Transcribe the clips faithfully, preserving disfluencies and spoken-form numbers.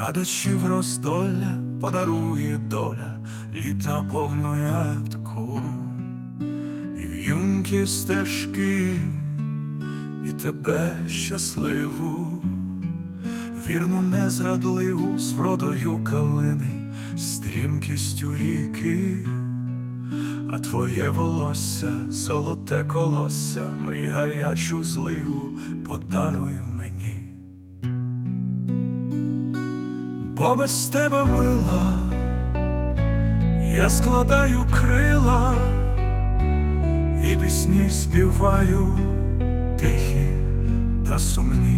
Радощів роздолля подарує доля, літа повної птаку, і в'юнкі стежки, і тебе щасливу, вірну, незрадливу, з вродою калини, стрімкістю ріки, а твоє волосся, золоте колосся, мрій гарячу зливу подаруй мені. Бо без тебе, мила, я складаю крила і пісні співаю тихі та сумні.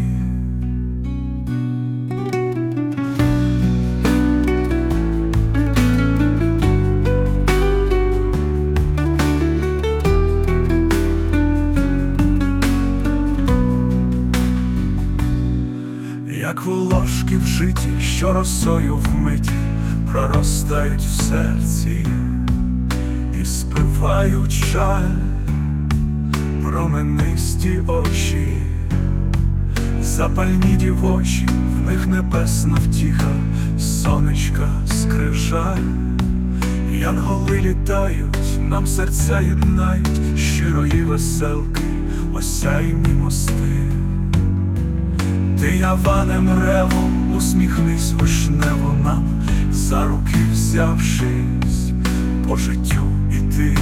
Як волошки в житті, що росою вмиті проростають в серці і спивають жаль, променисті очі, запальні дівочі, в них небесна втіха, сонечка скрижаль. Янголи літають, нам серця єднають, щирої веселки, осяйні мости. Ти яваним ревом усміхнись вишнево нам, за руки взявшись по життю іти.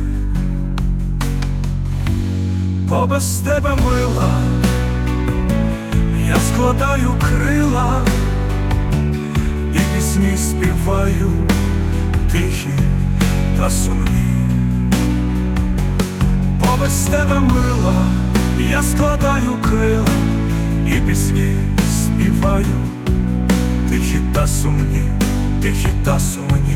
Бо без тебе, мила, я складаю крила і пісні співаю тихі та сумні. Бо без тебе, мила, я складаю крила і пісні співаю тихі та сумні, тихі та сумні.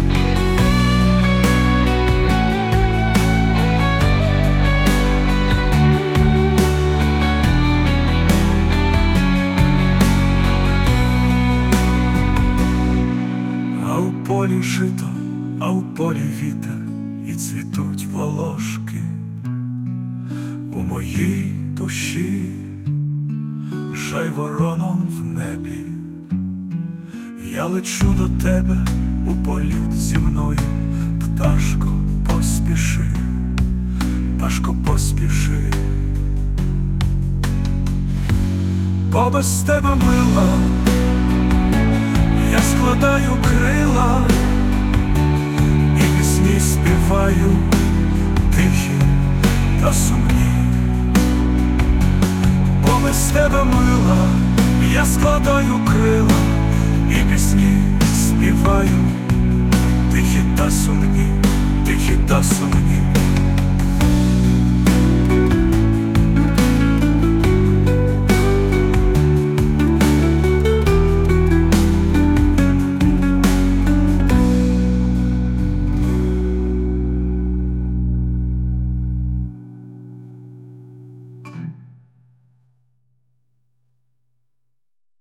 А у полі жито, а у полі вітер, і цвітуть волошки у моїй душі. Жай вороном в небі, я лечу до тебе у політ зі мною. Пташко, поспіши, пташко, поспіши. Бо без тебе, мила, я складаю крила і пісні співаю тихі та сумні. Бо без тебе, мила, я складаю крила і пісні співаю тихі та сумні, тихі та сумні.